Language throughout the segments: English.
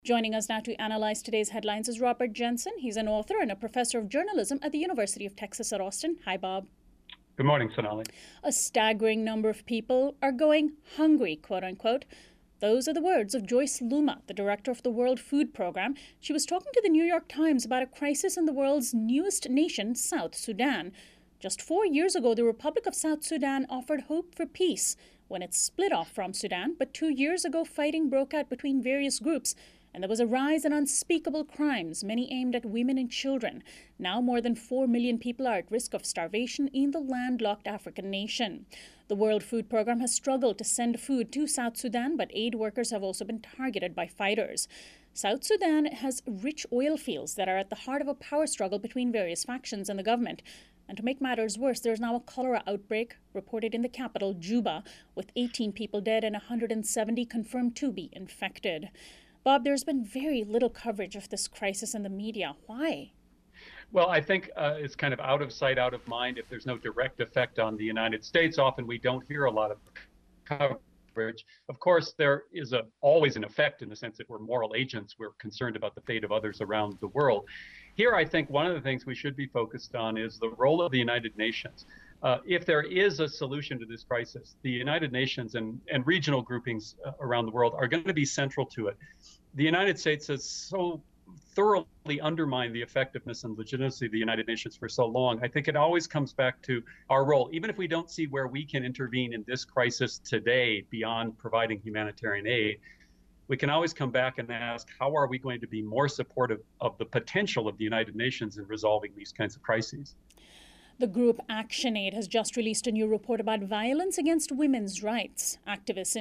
Joining us now to analyze today's headlines is Robert Jensen. He's an author and a professor of journalism at the University of Texas at Austin. Hi, Bob. Good morning, Sonali. A staggering number of people are going hungry, quote unquote. Those are the words of Joyce Luma, the director of the World Food Program. She was talking to the New York Times about a crisis in the world's newest nation, South Sudan. Just 4 years ago, the Republic of South Sudan offered hope for peace when it split off from Sudan. But 2 years ago, fighting broke out between various groups, and there was a rise in unspeakable crimes, many aimed at women and children. Now more than 4 million people are at risk of starvation in the landlocked African nation. The World Food Program has struggled to send food to South Sudan, but aid workers have also been targeted by fighters. South Sudan has rich oil fields that are at the heart of a power struggle between various factions in the government. And to make matters worse, there's now a cholera outbreak reported in the capital, Juba, with 18 people dead and 170 confirmed to be infected. Bob, there's been very little coverage of this crisis in the media. Why? Well, I think it's kind of out of sight, out of mind. If there's no direct effect on the United States, often we don't hear a lot of coverage. Of course, there is always an effect in the sense that we're moral agents. We're concerned about the fate of others around the world. Here, I think one of the things we should be focused on is the role of the United Nations. If there is a solution to this crisis, the United Nations and regional groupings around the world are going to be central to it. The United States has so thoroughly undermined the effectiveness and legitimacy of the United Nations for so long. I think it always comes back to our role. Even if we don't see where we can intervene in this crisis today beyond providing humanitarian aid, we can always come back and ask, how are we going to be more supportive of the potential of the United Nations in resolving these kinds of crises? The group ActionAid has just released a new report about violence against women's rights activists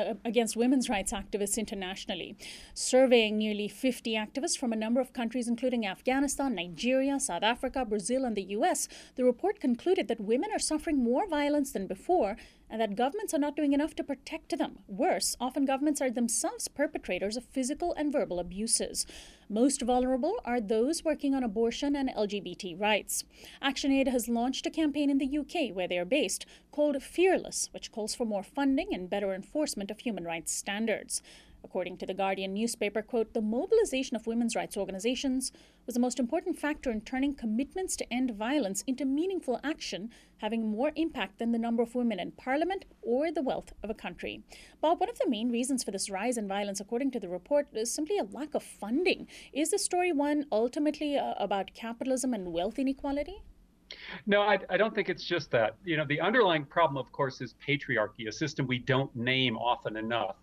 internationally. Surveying nearly 50 activists from a number of countries, including Afghanistan, Nigeria, South Africa, Brazil, and the U.S., the report concluded that women are suffering more violence than before and that governments are not doing enough to protect them. Worse, often governments are themselves perpetrators of physical and verbal abuses. Most vulnerable are those working on abortion and LGBT rights. ActionAid has launched a campaign in the UK, where they are based, called Fearless, which calls for more funding and better enforcement of human rights standards. According to the Guardian newspaper, quote, the mobilization of women's rights organizations was the most important factor in turning commitments to end violence into meaningful action, having more impact than the number of women in parliament or the wealth of a country. Bob, one of the main reasons for this rise in violence, according to the report, is simply a lack of funding. Is the story one ultimately about capitalism and wealth inequality? No, I don't think it's just that. You know, the underlying problem, of course, is patriarchy, a system we don't name often enough.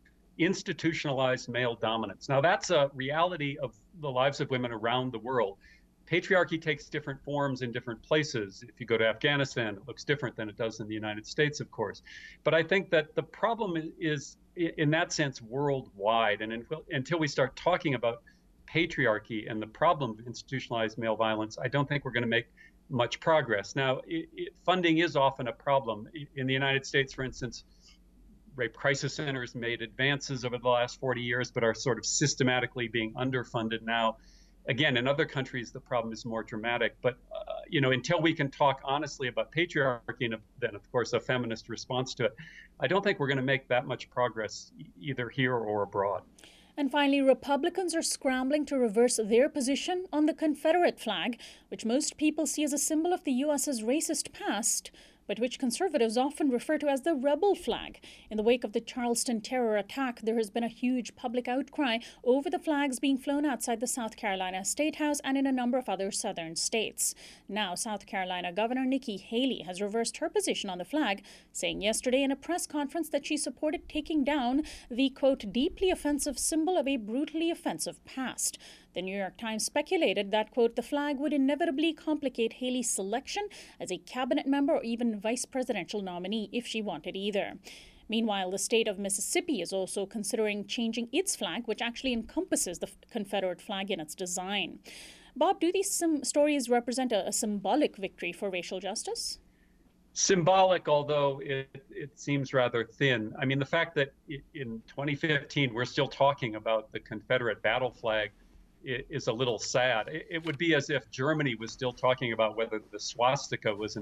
Institutionalized male dominance. Now, that's a reality of the lives of women around the world. Patriarchy takes different forms in different places. If you go to Afghanistan, it looks different than it does in the United States, of course. But I think that the problem is, in that sense, worldwide. And until we start talking about patriarchy and the problem of institutionalized male violence, I don't think we're going to make much progress. Now, funding is often a problem. In the United States, for instance, rape crisis centers made advances over the last 40 years, but are sort of systematically being underfunded now. Again, in other countries, the problem is more dramatic. But, until we can talk honestly about patriarchy and then, of course, a feminist response to it, I don't think we're going to make that much progress either here or abroad. And finally, Republicans are scrambling to reverse their position on the Confederate flag, which most people see as a symbol of the U.S.'s racist past, but which conservatives often refer to as the rebel flag. In the wake of the Charleston terror attack, there has been a huge public outcry over the flags being flown outside the South Carolina State House and in a number of other southern states. Now, South Carolina Governor Nikki Haley has reversed her position on the flag, saying yesterday in a press conference that she supported taking down the, quote, deeply offensive symbol of a brutally offensive past. The New York Times speculated that, quote, the flag would inevitably complicate Haley's selection as a cabinet member or even vice presidential nominee if she wanted either. Meanwhile, the state of Mississippi is also considering changing its flag, which actually encompasses the Confederate flag in its design. Bob, do these stories represent a symbolic victory for racial justice? Symbolic, although it seems rather thin. I mean, the fact that in 2015 we're still talking about the Confederate battle flag is a little sad. It would be as if Germany was still talking about whether the swastika was an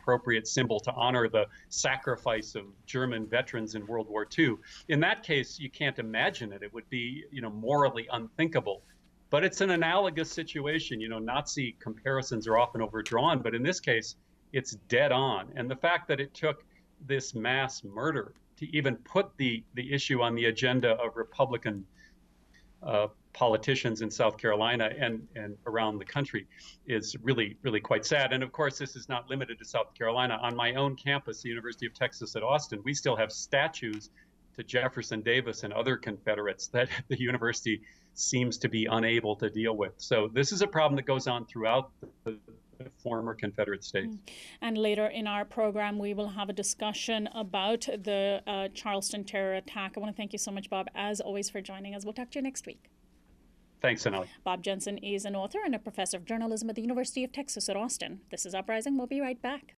appropriate symbol to honor the sacrifice of German veterans in World War II. In that case, you can't imagine it. It would be, morally unthinkable. But it's an analogous situation. Nazi comparisons are often overdrawn, but in this case, it's dead on. And the fact that it took this mass murder to even put the issue on the agenda of Republican politicians in South Carolina and around the country is really, really quite sad. And of course, this is not limited to South Carolina. On my own campus, the University of Texas at Austin, we still have statues to Jefferson Davis and other Confederates that the university seems to be unable to deal with. So this is a problem that goes on throughout the former Confederate states. And later in our program, we will have a discussion about the Charleston terror attack. I want to thank you so much, Bob, as always, for joining us. We'll talk to you next week. Thanks, Sonali. Bob Jensen is an author and a professor of journalism at the University of Texas at Austin. This is Uprising. We'll be right back.